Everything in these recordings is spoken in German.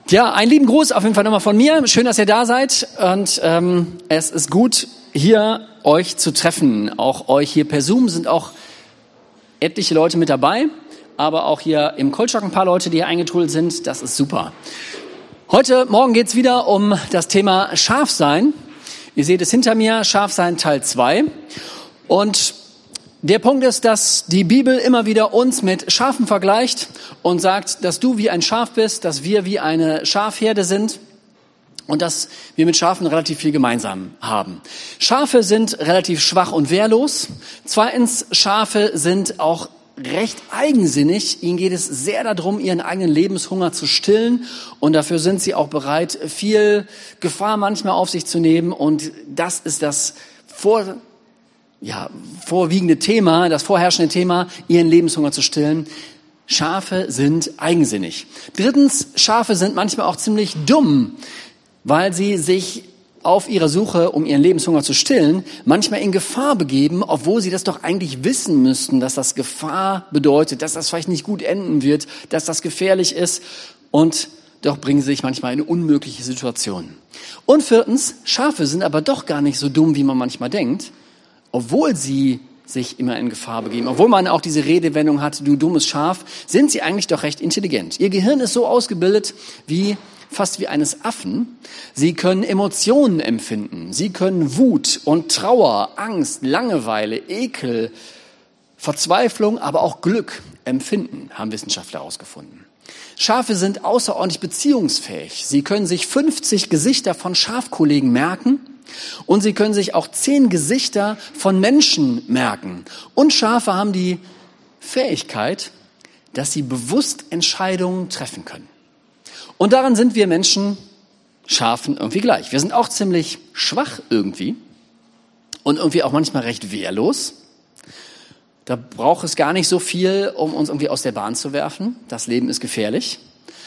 Ja, einen lieben Gruß auf jeden Fall nochmal von mir. Schön, dass ihr da seid und es ist gut, hier euch zu treffen. Auch euch hier per Zoom sind auch etliche Leute mit dabei, aber auch hier im Kultstock ein paar Leute, die hier eingetrudelt sind. Das ist super. Heute Morgen geht's wieder um das Thema Schafsein. Ihr seht es hinter mir, Schafsein Teil 2. Und der Punkt ist, dass die Bibel immer wieder uns mit Schafen vergleicht und sagt, dass du wie ein Schaf bist, dass wir wie eine Schafherde sind und dass wir mit Schafen relativ viel gemeinsam haben. Schafe sind relativ schwach und wehrlos. Zweitens, Schafe sind auch recht eigensinnig. Ihnen geht es sehr darum, ihren eigenen Lebenshunger zu stillen und dafür sind sie auch bereit, viel Gefahr manchmal auf sich zu nehmen und das ist das vorwiegende Thema, das vorherrschende Thema, ihren Lebenshunger zu stillen. Schafe sind eigensinnig. Drittens, Schafe sind manchmal auch ziemlich dumm, weil sie sich auf ihrer Suche, um ihren Lebenshunger zu stillen, manchmal in Gefahr begeben, obwohl sie das doch eigentlich wissen müssten, dass das Gefahr bedeutet, dass das vielleicht nicht gut enden wird, dass das gefährlich ist und doch bringen sie sich manchmal in eine unmögliche Situation. Und viertens, Schafe sind aber doch gar nicht so dumm, wie man manchmal denkt, obwohl sie sich immer in Gefahr begeben, obwohl man auch diese Redewendung hat, du dummes Schaf, sind sie eigentlich doch recht intelligent. Ihr Gehirn ist so ausgebildet fast wie eines Affen. Sie können Emotionen empfinden. Sie können Wut und Trauer, Angst, Langeweile, Ekel, Verzweiflung, aber auch Glück empfinden, haben Wissenschaftler herausgefunden. Schafe sind außerordentlich beziehungsfähig. Sie können sich 50 Gesichter von Schafkollegen merken. Und sie können sich auch 10 Gesichter von Menschen merken. Und Schafe haben die Fähigkeit, dass sie bewusst Entscheidungen treffen können. Und daran sind wir Menschen, Schafen, irgendwie gleich. Wir sind auch ziemlich schwach irgendwie und irgendwie auch manchmal recht wehrlos. Da braucht es gar nicht so viel, um uns irgendwie aus der Bahn zu werfen. Das Leben ist gefährlich.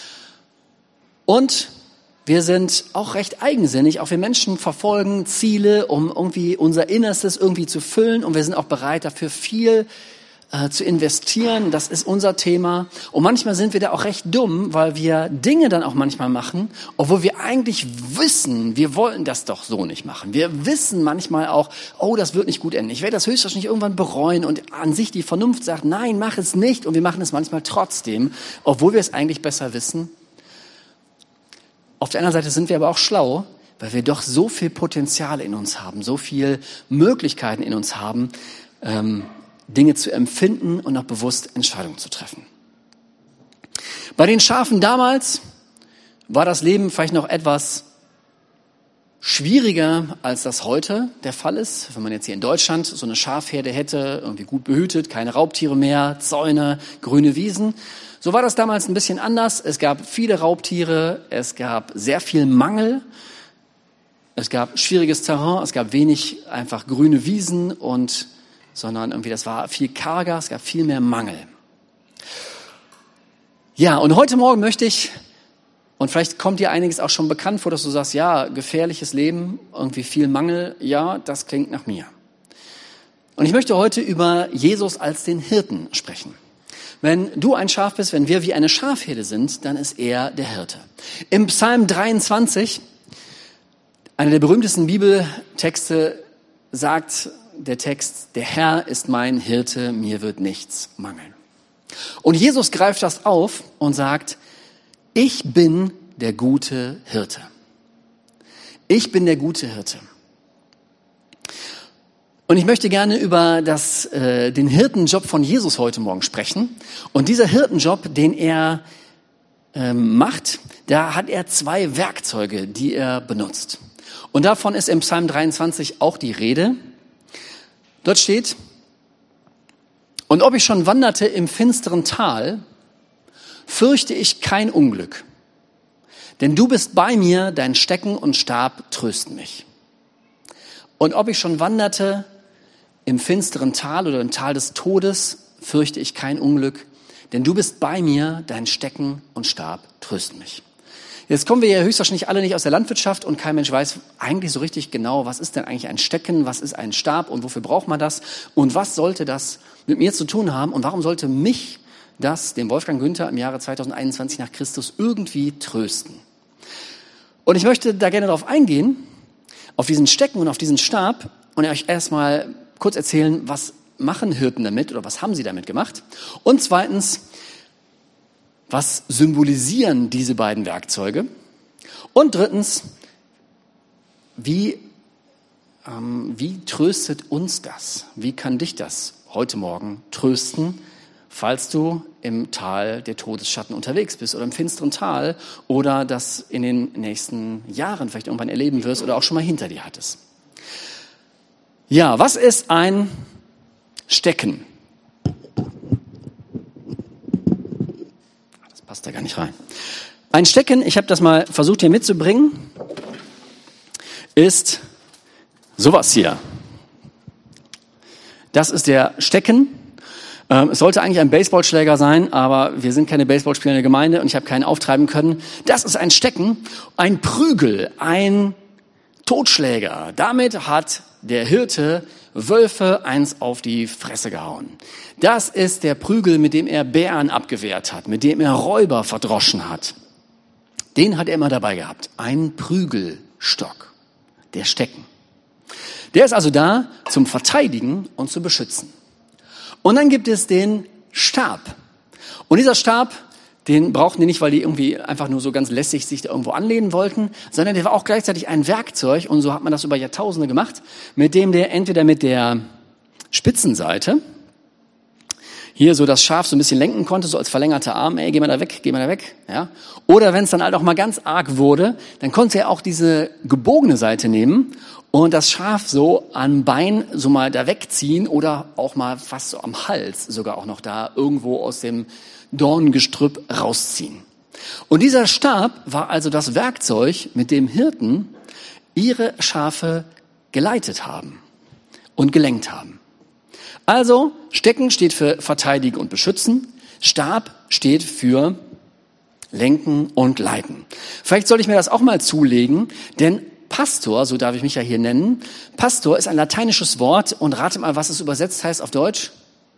Und wir sind auch recht eigensinnig, auch wir Menschen verfolgen Ziele, um irgendwie unser Innerstes irgendwie zu füllen und wir sind auch bereit dafür viel zu investieren, das ist unser Thema und manchmal sind wir da auch recht dumm, weil wir Dinge dann auch manchmal machen, obwohl wir eigentlich wissen, wir wollen das doch so nicht machen. Wir wissen manchmal auch, oh, das wird nicht gut enden. Ich werde das höchstwahrscheinlich irgendwann bereuen und an sich die Vernunft sagt, nein, mach es nicht und wir machen es manchmal trotzdem, obwohl wir es eigentlich besser wissen. Auf der anderen Seite sind wir aber auch schlau, weil wir doch so viel Potenzial in uns haben, so viel Möglichkeiten in uns haben, Dinge zu empfinden und auch bewusst Entscheidungen zu treffen. Bei den Schafen damals war das Leben vielleicht noch etwas schwieriger, als das heute der Fall ist. Wenn man jetzt hier in Deutschland so eine Schafherde hätte, irgendwie gut behütet, keine Raubtiere mehr, Zäune, grüne Wiesen. So war das damals ein bisschen anders. Es gab viele Raubtiere, es gab sehr viel Mangel, es gab schwieriges Terrain, es gab wenig einfach grüne Wiesen sondern irgendwie das war viel karger, es gab viel mehr Mangel. Ja, und heute Morgen möchte ich, und vielleicht kommt dir einiges auch schon bekannt vor, dass du sagst, ja, gefährliches Leben, irgendwie viel Mangel, ja, das klingt nach mir. Und ich möchte heute über Jesus als den Hirten sprechen. Wenn du ein Schaf bist, wenn wir wie eine Schafherde sind, dann ist er der Hirte. Im Psalm 23, einer der berühmtesten Bibeltexte, sagt der Text, der Herr ist mein Hirte, mir wird nichts mangeln. Und Jesus greift das auf und sagt, ich bin der gute Hirte. Ich bin der gute Hirte. Und ich möchte gerne über den Hirtenjob von Jesus heute Morgen sprechen. Und dieser Hirtenjob, den er macht, da hat er 2 Werkzeuge, die er benutzt. Und davon ist im Psalm 23 auch die Rede. Dort steht, und ob ich schon wanderte im finsteren Tal, fürchte ich kein Unglück. Denn du bist bei mir, dein Stecken und Stab trösten mich. Und ob ich schon wanderte im finsteren Tal oder im Tal des Todes, fürchte ich kein Unglück, denn du bist bei mir, dein Stecken und Stab trösten mich. Jetzt kommen wir ja höchstwahrscheinlich alle nicht aus der Landwirtschaft und kein Mensch weiß eigentlich so richtig genau, was ist denn eigentlich ein Stecken, was ist ein Stab und wofür braucht man das und was sollte das mit mir zu tun haben und warum sollte mich das, den Wolfgang Günther im Jahre 2021 nach Christus, irgendwie trösten. Und ich möchte da gerne darauf eingehen, auf diesen Stecken und auf diesen Stab und euch erstmal kurz erzählen, was machen Hirten damit oder was haben sie damit gemacht? Und zweitens, was symbolisieren diese beiden Werkzeuge? Und drittens, wie tröstet uns das? Wie kann dich das heute Morgen trösten, falls du im Tal der Todesschatten unterwegs bist oder im finsteren Tal oder das in den nächsten Jahren vielleicht irgendwann erleben wirst oder auch schon mal hinter dir hattest? Ja, was ist ein Stecken? Das passt da gar nicht rein. Ein Stecken, ich habe das mal versucht hier mitzubringen, ist sowas hier. Das ist der Stecken. Es sollte eigentlich ein Baseballschläger sein, aber wir sind keine baseballspielende Gemeinde und ich habe keinen auftreiben können. Das ist ein Stecken, ein Prügel, ein Totschläger. Damit hat der Hirte Wölfe eins auf die Fresse gehauen. Das ist der Prügel, mit dem er Bären abgewehrt hat, mit dem er Räuber verdroschen hat. Den hat er immer dabei gehabt. Ein Prügelstock, der Stecken. Der ist also da zum Verteidigen und zu beschützen. Und dann gibt es den Stab. Und dieser Stab, den brauchten die nicht, weil die irgendwie einfach nur so ganz lässig sich da irgendwo anlehnen wollten, sondern der war auch gleichzeitig ein Werkzeug, und so hat man das über Jahrtausende gemacht, mit dem der entweder mit der Spitzenseite hier so das Schaf so ein bisschen lenken konnte, so als verlängerter Arm, ey, geh mal da weg, ja. Oder wenn es dann halt auch mal ganz arg wurde, dann konnte er auch diese gebogene Seite nehmen und das Schaf so am Bein so mal da wegziehen oder auch mal fast so am Hals sogar auch noch da irgendwo aus dem Dornengestrüpp rausziehen. Und dieser Stab war also das Werkzeug, mit dem Hirten ihre Schafe geleitet haben und gelenkt haben. Also, Stecken steht für verteidigen und beschützen, Stab steht für lenken und leiten. Vielleicht soll ich mir das auch mal zulegen, denn Pastor, so darf ich mich ja hier nennen, Pastor ist ein lateinisches Wort und rate mal, was es übersetzt heißt auf Deutsch.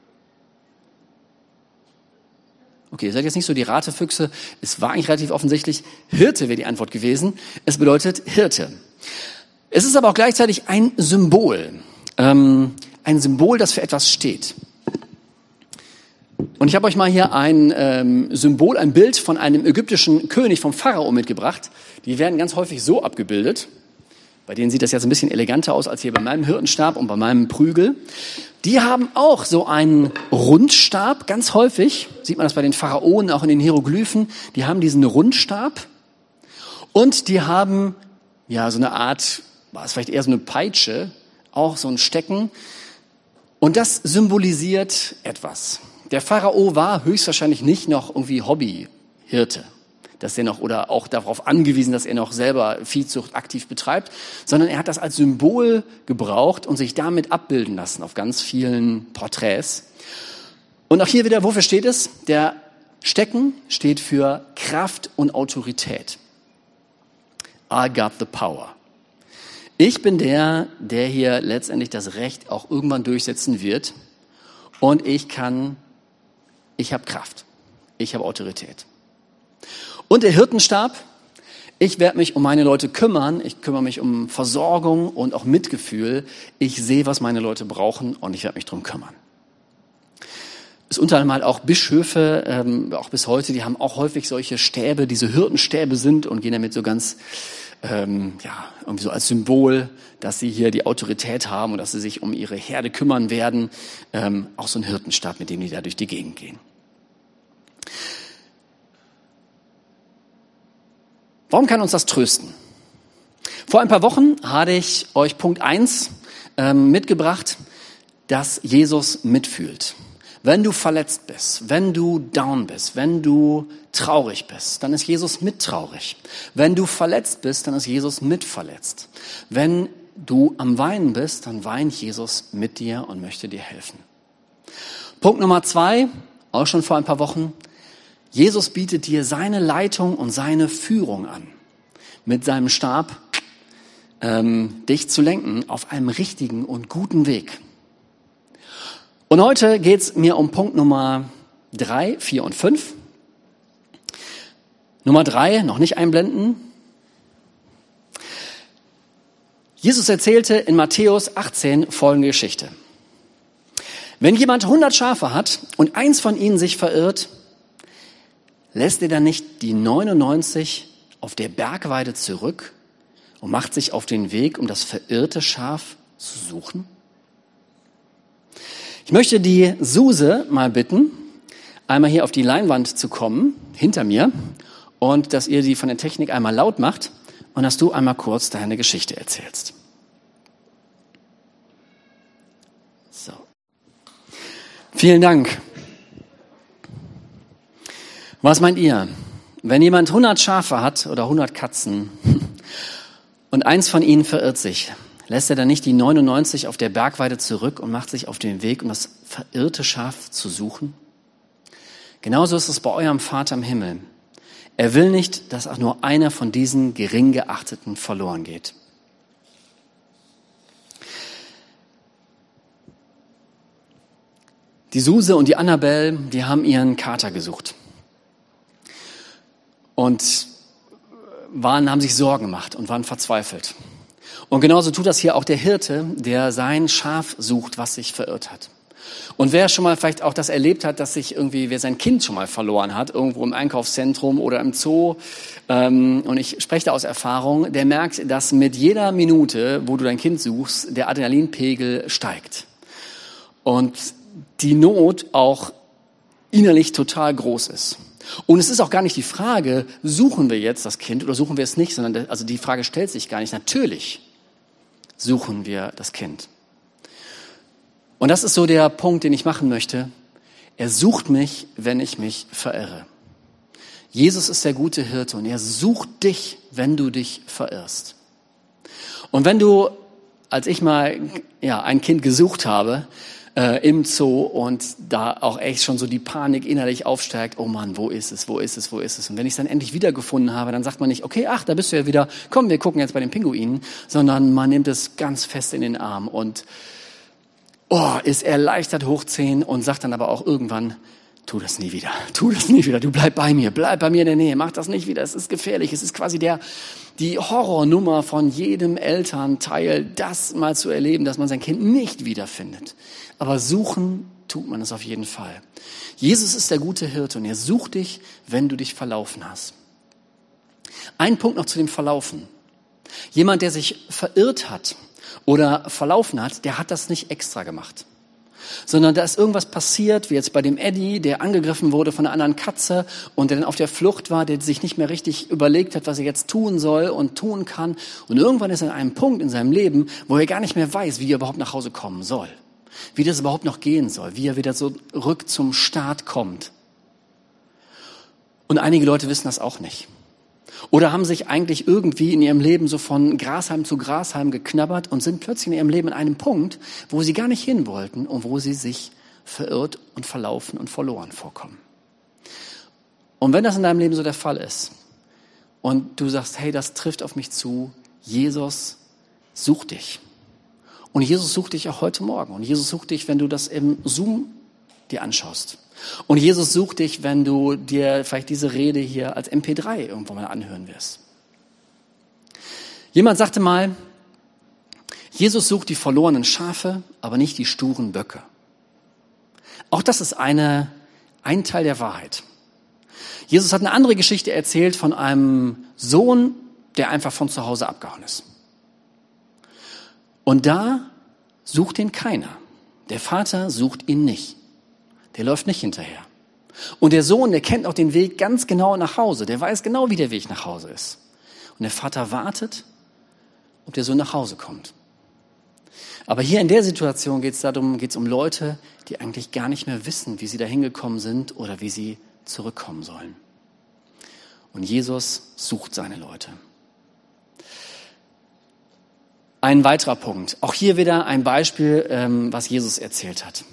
Okay, ihr seid jetzt nicht so die Ratefüchse, es war eigentlich relativ offensichtlich, Hirte wäre die Antwort gewesen. Es bedeutet Hirte. Es ist aber auch gleichzeitig ein Symbol. Ein Symbol, das für etwas steht. Und ich habe euch mal hier ein Symbol, ein Bild von einem ägyptischen König, vom Pharao, mitgebracht. Die werden ganz häufig so abgebildet. Bei denen sieht das jetzt ein bisschen eleganter aus als hier bei meinem Hirtenstab und bei meinem Prügel. Die haben auch so einen Rundstab, ganz häufig. Sieht man das bei den Pharaonen, auch in den Hieroglyphen. Die haben diesen Rundstab. Und die haben ja so eine Art, war es vielleicht eher so eine Peitsche, auch so ein Stecken. Und das symbolisiert etwas. Der Pharao war höchstwahrscheinlich nicht noch irgendwie Hobbyhirte, dass er noch oder auch darauf angewiesen, dass er noch selber Viehzucht aktiv betreibt, sondern er hat das als Symbol gebraucht und sich damit abbilden lassen auf ganz vielen Porträts. Und auch hier wieder, wofür steht es? Der Stecken steht für Kraft und Autorität. I got the power. Ich bin der hier letztendlich das Recht auch irgendwann durchsetzen wird. Und ich habe Kraft. Ich habe Autorität. Und der Hirtenstab, ich werde mich um meine Leute kümmern. Ich kümmere mich um Versorgung und auch Mitgefühl. Ich sehe, was meine Leute brauchen und ich werde mich drum kümmern. Es unter anderem halt auch Bischöfe, auch bis heute, die haben auch häufig solche Stäbe, diese Hirtenstäbe sind und gehen damit so ganz irgendwie so als Symbol, dass sie hier die Autorität haben und dass sie sich um ihre Herde kümmern werden. Auch so ein Hirtenstab, mit dem die da durch die Gegend gehen. Warum kann uns das trösten? Vor ein paar Wochen hatte ich euch Punkt 1 mitgebracht, dass Jesus mitfühlt. Wenn du verletzt bist, wenn du down bist, wenn du traurig bist, dann ist Jesus mittraurig. Wenn du verletzt bist, dann ist Jesus mitverletzt. Wenn du am Weinen bist, dann weint Jesus mit dir und möchte dir helfen. Punkt Nummer 2, auch schon vor ein paar Wochen. Jesus bietet dir seine Leitung und seine Führung an, mit seinem Stab dich zu lenken auf einem richtigen und guten Weg. Und heute geht's mir um Punkt Nummer 3, 4 und 5. Nummer 3, noch nicht einblenden. Jesus erzählte in Matthäus 18 folgende Geschichte. Wenn jemand 100 Schafe hat und eins von ihnen sich verirrt, lässt er dann nicht die 99 auf der Bergweide zurück und macht sich auf den Weg, um das verirrte Schaf zu suchen? Ich möchte die Suse mal bitten, einmal hier auf die Leinwand zu kommen, hinter mir, und dass ihr die von der Technik einmal laut macht und dass du einmal kurz deine Geschichte erzählst. So. Vielen Dank. Was meint ihr? Wenn jemand 100 Schafe hat oder 100 Katzen und eins von ihnen verirrt sich, lässt er dann nicht die 99 auf der Bergweide zurück und macht sich auf den Weg, um das verirrte Schaf zu suchen? Genauso ist es bei eurem Vater im Himmel. Er will nicht, dass auch nur einer von diesen gering geachteten verloren geht. Die Suse und die Annabelle, die haben ihren Kater gesucht und haben sich Sorgen gemacht und waren verzweifelt. Und genauso tut das hier auch der Hirte, der sein Schaf sucht, was sich verirrt hat. Und wer schon mal vielleicht auch das erlebt hat, dass wer sein Kind schon mal verloren hat, irgendwo im Einkaufszentrum oder im Zoo, und ich spreche da aus Erfahrung, der merkt, dass mit jeder Minute, wo du dein Kind suchst, der Adrenalinpegel steigt. Und die Not auch innerlich total groß ist. Und es ist auch gar nicht die Frage, suchen wir jetzt das Kind oder suchen wir es nicht, sondern die Frage stellt sich gar nicht. Natürlich suchen wir das Kind. Und das ist so der Punkt, den ich machen möchte. Er sucht mich, wenn ich mich verirre. Jesus ist der gute Hirte und er sucht dich, wenn du dich verirrst. Und wenn du, als ich mal ein Kind gesucht habe, im Zoo und da auch echt schon so die Panik innerlich aufsteigt, oh Mann, wo ist es? Und wenn ich es dann endlich wiedergefunden habe, dann sagt man nicht, okay, da bist du ja wieder, komm, wir gucken jetzt bei den Pinguinen, sondern man nimmt es ganz fest in den Arm und ist erleichtert hochziehen und sagt dann aber auch irgendwann, tu das nie wieder, du bleib bei mir in der Nähe, mach das nicht wieder, es ist gefährlich, es ist quasi die Horrornummer von jedem Elternteil, das mal zu erleben, dass man sein Kind nicht wiederfindet. Aber suchen tut man es auf jeden Fall. Jesus ist der gute Hirte und er sucht dich, wenn du dich verlaufen hast. Ein Punkt noch zu dem Verlaufen. Jemand, der sich verirrt hat oder verlaufen hat, der hat das nicht extra gemacht. Sondern da ist irgendwas passiert, wie jetzt bei dem Eddie, der angegriffen wurde von einer anderen Katze und der dann auf der Flucht war, der sich nicht mehr richtig überlegt hat, was er jetzt tun soll und tun kann. Und irgendwann ist er an einem Punkt in seinem Leben, wo er gar nicht mehr weiß, wie er überhaupt nach Hause kommen soll. Wie das überhaupt noch gehen soll, wie er wieder so zurück zum Start kommt. Und einige Leute wissen das auch nicht. Oder haben sich eigentlich irgendwie in ihrem Leben so von Grashalm zu Grashalm geknabbert und sind plötzlich in ihrem Leben an einem Punkt, wo sie gar nicht hin wollten und wo sie sich verirrt und verlaufen und verloren vorkommen. Und wenn das in deinem Leben so der Fall ist und du sagst, hey, das trifft auf mich zu, Jesus sucht dich. Und Jesus sucht dich auch heute Morgen. Und Jesus sucht dich, wenn du das im Zoom dir anschaust. Und Jesus sucht dich, wenn du dir vielleicht diese Rede hier als MP3 irgendwo mal anhören wirst. Jemand sagte mal, Jesus sucht die verlorenen Schafe, aber nicht die sturen Böcke. Auch das ist ein Teil der Wahrheit. Jesus hat eine andere Geschichte erzählt von einem Sohn, der einfach von zu Hause abgehauen ist. Und da sucht ihn keiner. Der Vater sucht ihn nicht. Der läuft nicht hinterher. Und der Sohn, der kennt auch den Weg ganz genau nach Hause. Der weiß genau, wie der Weg nach Hause ist. Und der Vater wartet, ob der Sohn nach Hause kommt. Aber hier in der Situation geht es um Leute, die eigentlich gar nicht mehr wissen, wie sie da hingekommen sind oder wie sie zurückkommen sollen. Und Jesus sucht seine Leute. Ein weiterer Punkt. Auch hier wieder ein Beispiel, was Jesus erzählt hat.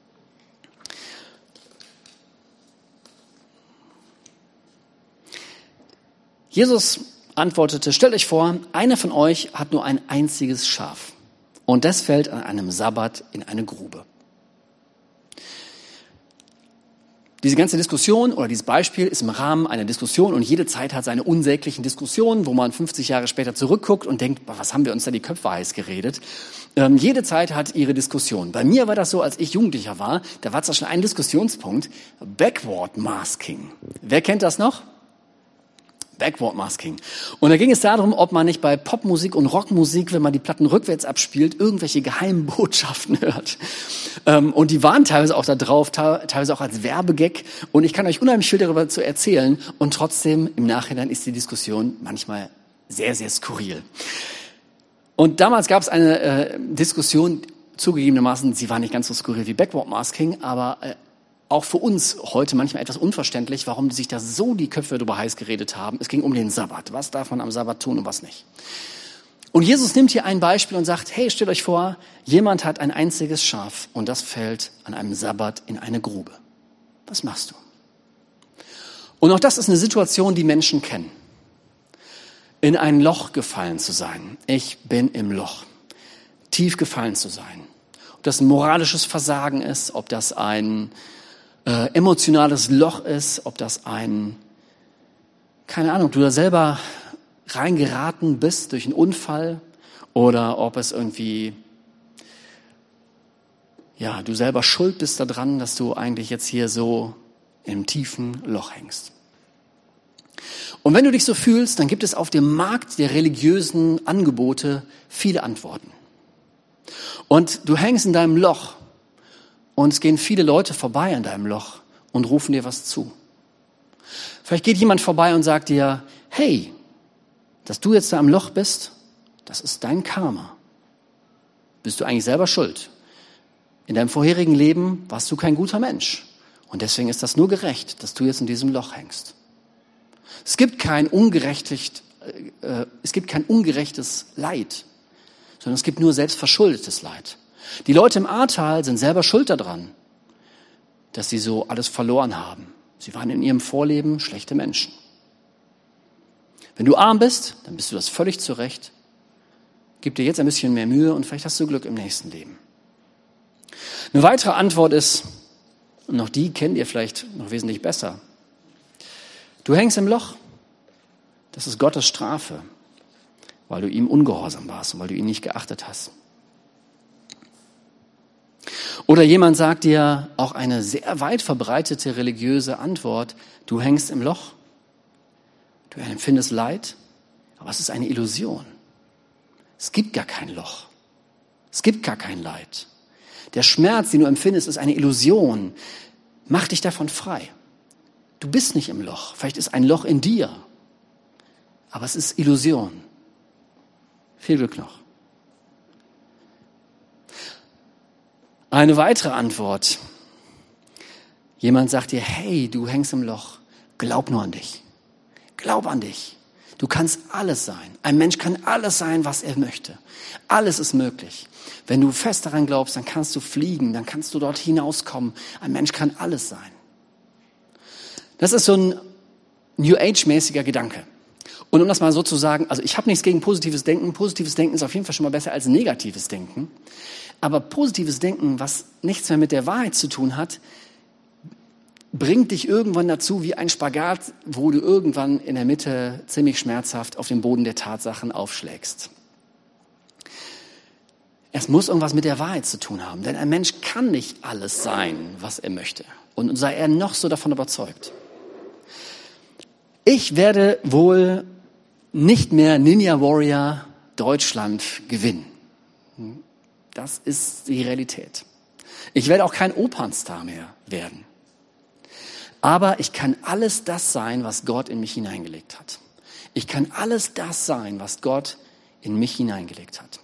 Jesus antwortete, stellt euch vor, einer von euch hat nur ein einziges Schaf und das fällt an einem Sabbat in eine Grube. Diese ganze Diskussion oder dieses Beispiel ist im Rahmen einer Diskussion und jede Zeit hat seine unsäglichen Diskussionen, wo man 50 Jahre später zurückguckt und denkt, was haben wir uns da die Köpfe heiß geredet. Jede Zeit hat ihre Diskussion. Bei mir war das so, als ich Jugendlicher war, da war zwar schon ein Diskussionspunkt, Backward Masking. Wer kennt das noch? Backward Masking. Und da ging es darum, ob man nicht bei Popmusik und Rockmusik, wenn man die Platten rückwärts abspielt, irgendwelche geheimen Botschaften hört. Und die waren teilweise auch da drauf, teilweise auch als Werbegag. Und ich kann euch unheimlich viel darüber zu erzählen. Und trotzdem, im Nachhinein ist die Diskussion manchmal sehr, sehr skurril. Und damals gab es eine Diskussion, zugegebenermaßen, sie war nicht ganz so skurril wie Backward Masking, aber auch für uns heute manchmal etwas unverständlich, warum die sich da so die Köpfe darüber heiß geredet haben. Es ging um den Sabbat. Was darf man am Sabbat tun und was nicht? Und Jesus nimmt hier ein Beispiel und sagt, hey, stellt euch vor, jemand hat ein einziges Schaf und das fällt an einem Sabbat in eine Grube. Was machst du? Und auch das ist eine Situation, die Menschen kennen. In ein Loch gefallen zu sein. Ich bin im Loch. Tief gefallen zu sein. Ob das ein moralisches Versagen ist, ob das ein emotionales Loch ist, ob das keine Ahnung, du da selber reingeraten bist durch einen Unfall oder ob es irgendwie, ja, du selber schuld bist daran, dass du eigentlich jetzt hier so im tiefen Loch hängst. Und wenn du dich so fühlst, dann gibt es auf dem Markt der religiösen Angebote viele Antworten. Und du hängst in deinem Loch. Und es gehen viele Leute vorbei an deinem Loch und rufen dir was zu. Vielleicht geht jemand vorbei und sagt dir, hey, dass du jetzt da am Loch bist, das ist dein Karma. Bist du eigentlich selber schuld. In deinem vorherigen Leben warst du kein guter Mensch. Und deswegen ist das nur gerecht, dass du jetzt in diesem Loch hängst. Es gibt kein ungerechtes Leid, sondern es gibt nur selbstverschuldetes Leid. Die Leute im Ahrtal sind selber schuld daran, dass sie so alles verloren haben. Sie waren in ihrem Vorleben schlechte Menschen. Wenn du arm bist, dann bist du das völlig zurecht. Gib dir jetzt ein bisschen mehr Mühe und vielleicht hast du Glück im nächsten Leben. Eine weitere Antwort ist, und noch die kennt ihr vielleicht noch wesentlich besser. Du hängst im Loch. Das ist Gottes Strafe, weil du ihm ungehorsam warst und weil du ihn nicht geachtet hast. Oder jemand sagt dir auch eine sehr weit verbreitete religiöse Antwort, du hängst im Loch, du empfindest Leid, aber es ist eine Illusion. Es gibt gar kein Loch, es gibt gar kein Leid. Der Schmerz, den du empfindest, ist eine Illusion. Mach dich davon frei. Du bist nicht im Loch, vielleicht ist ein Loch in dir, aber es ist Illusion. Viel Glück noch. Eine weitere Antwort. Jemand sagt dir, hey, du hängst im Loch. Glaub nur an dich. Glaub an dich. Du kannst alles sein. Ein Mensch kann alles sein, was er möchte. Alles ist möglich. Wenn du fest daran glaubst, dann kannst du fliegen, dann kannst du dort hinauskommen. Ein Mensch kann alles sein. Das ist so ein New Age-mäßiger Gedanke. Und um das mal so zu sagen, also ich habe nichts gegen positives Denken. Positives Denken ist auf jeden Fall schon mal besser als negatives Denken. Aber positives Denken, was nichts mehr mit der Wahrheit zu tun hat, bringt dich irgendwann dazu wie ein Spagat, wo du irgendwann in der Mitte ziemlich schmerzhaft auf den Boden der Tatsachen aufschlägst. Es muss irgendwas mit der Wahrheit zu tun haben, denn ein Mensch kann nicht alles sein, was er möchte. Und sei er noch so davon überzeugt. Ich werde wohl nicht mehr Ninja Warrior Deutschland gewinnen. Das ist die Realität. Ich werde auch kein Opernstar mehr werden. Aber ich kann alles das sein, was Gott in mich hineingelegt hat. Ich kann alles das sein, was Gott in mich hineingelegt hat.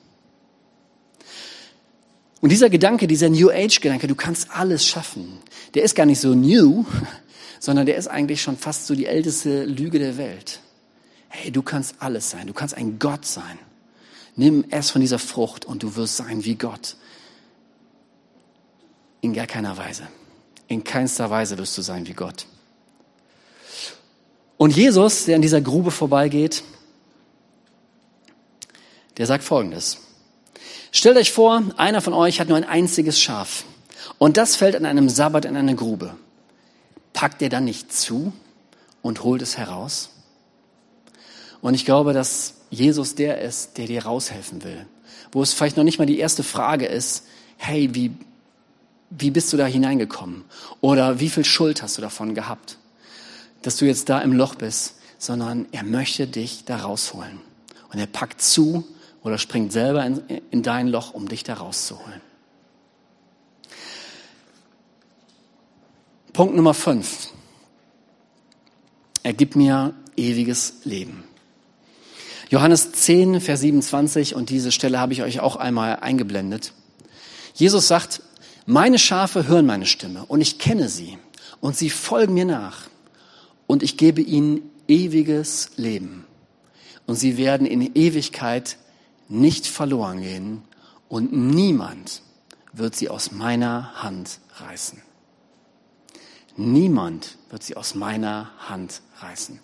Und dieser Gedanke, dieser New Age-Gedanke, du kannst alles schaffen, der ist gar nicht so new, sondern der ist eigentlich schon fast so die älteste Lüge der Welt. Hey, du kannst alles sein, du kannst ein Gott sein. Nimm erst von dieser Frucht und du wirst sein wie Gott. In gar keiner Weise. In keinster Weise wirst du sein wie Gott. Und Jesus, der an dieser Grube vorbeigeht, der sagt Folgendes. Stellt euch vor, einer von euch hat nur ein einziges Schaf und das fällt an einem Sabbat in eine Grube. packt er dann nicht zu und holt es heraus? Und ich glaube, dass Jesus der ist, der dir raushelfen will. Wo es vielleicht noch nicht mal die erste Frage ist, hey, wie bist du da hineingekommen? Oder wie viel Schuld hast du davon gehabt, dass du jetzt da im Loch bist? Sondern er möchte dich da rausholen. Und er packt zu oder springt selber in dein Loch, um dich da rauszuholen. Punkt Nummer 5. Er gibt mir ewiges Leben. Johannes 10, Vers 27, und diese Stelle habe ich euch auch einmal eingeblendet. Jesus sagt, meine Schafe hören meine Stimme und ich kenne sie und sie folgen mir nach und ich gebe ihnen ewiges Leben und sie werden in Ewigkeit nicht verloren gehen und niemand wird sie aus meiner Hand reißen. Niemand wird sie aus meiner Hand reißen.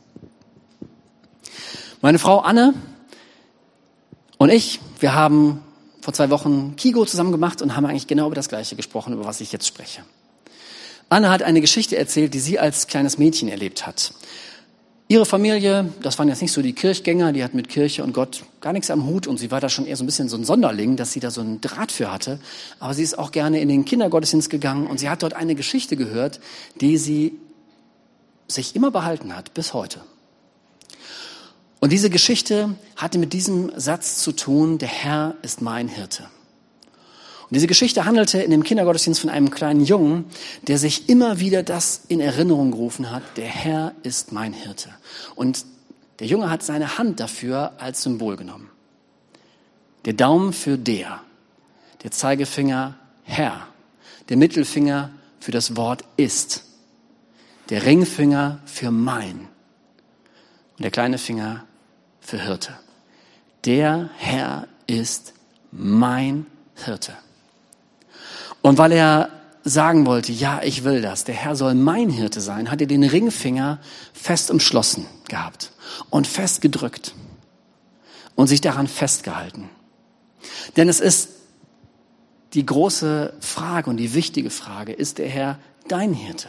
Meine Frau Anne und ich, wir haben vor 2 Wochen Kigo zusammen gemacht und haben eigentlich genau über das Gleiche gesprochen, über was ich jetzt spreche. Anne hat eine Geschichte erzählt, die sie als kleines Mädchen erlebt hat. Ihre Familie, das waren jetzt nicht so die Kirchgänger, die hat mit Kirche und Gott gar nichts am Hut und sie war da schon eher so ein bisschen so ein Sonderling, dass sie da so einen Draht für hatte. Aber sie ist auch gerne in den Kindergottesdienst gegangen und sie hat dort eine Geschichte gehört, die sie sich immer behalten hat, bis heute. Und diese Geschichte hatte mit diesem Satz zu tun, der Herr ist mein Hirte. Und diese Geschichte handelte in dem Kindergottesdienst von einem kleinen Jungen, der sich immer wieder das in Erinnerung gerufen hat, der Herr ist mein Hirte. Und der Junge hat seine Hand dafür als Symbol genommen. Der Daumen für der Zeigefinger Herr, der Mittelfinger für das Wort ist, der Ringfinger für mein und der kleine Finger für Hirte. Der Herr ist mein Hirte. Und weil er sagen wollte, ja, ich will das, der Herr soll mein Hirte sein, hat er den Ringfinger fest umschlossen gehabt und fest gedrückt und sich daran festgehalten. Denn es ist die große Frage und die wichtige Frage, ist der Herr dein Hirte?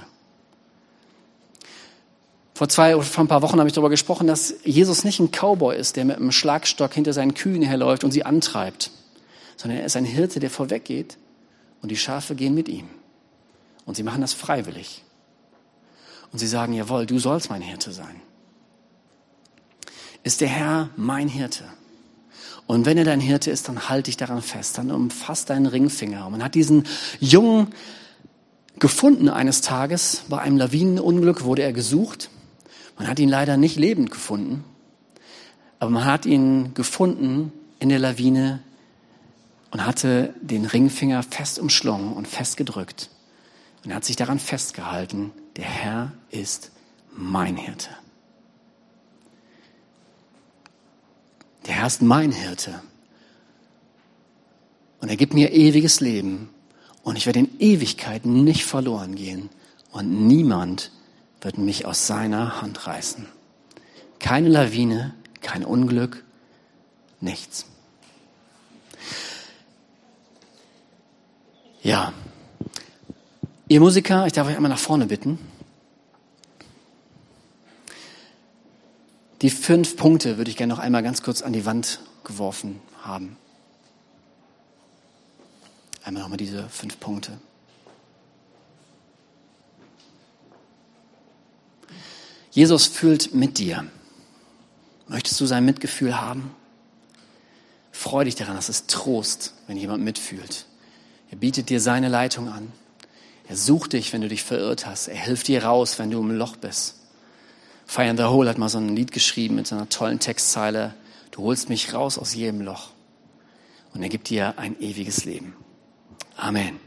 Vor ein paar Wochen habe ich darüber gesprochen, dass Jesus nicht ein Cowboy ist, der mit einem Schlagstock hinter seinen Kühen herläuft und sie antreibt, sondern er ist ein Hirte, der vorweggeht und die Schafe gehen mit ihm. Und sie machen das freiwillig. Und sie sagen, jawohl, du sollst mein Hirte sein. Ist der Herr mein Hirte? Und wenn er dein Hirte ist, dann halt dich daran fest, dann umfasst deinen Ringfinger. Und man hat diesen Jungen gefunden eines Tages, bei einem Lawinenunglück wurde er gesucht. Man hat ihn leider nicht lebend gefunden, aber man hat ihn gefunden in der Lawine und hatte den Ringfinger fest umschlungen und fest gedrückt. Und er hat sich daran festgehalten, der Herr ist mein Hirte. Der Herr ist mein Hirte. Und er gibt mir ewiges Leben. Und ich werde in Ewigkeit nicht verloren gehen. Und niemand wird mich aus seiner Hand reißen. Keine Lawine, kein Unglück, nichts. Ja, ihr Musiker, ich darf euch einmal nach vorne bitten. Die 5 Punkte würde ich gerne noch einmal ganz kurz an die Wand geworfen haben. Einmal nochmal diese 5 Punkte. Jesus fühlt mit dir. Möchtest du sein Mitgefühl haben? Freu dich daran, das ist Trost, wenn jemand mitfühlt. Er bietet dir seine Leitung an. Er sucht dich, wenn du dich verirrt hast. Er hilft dir raus, wenn du im Loch bist. Fire in the Hole hat mal so ein Lied geschrieben mit so einer tollen Textzeile. Du holst mich raus aus jedem Loch. Und er gibt dir ein ewiges Leben. Amen.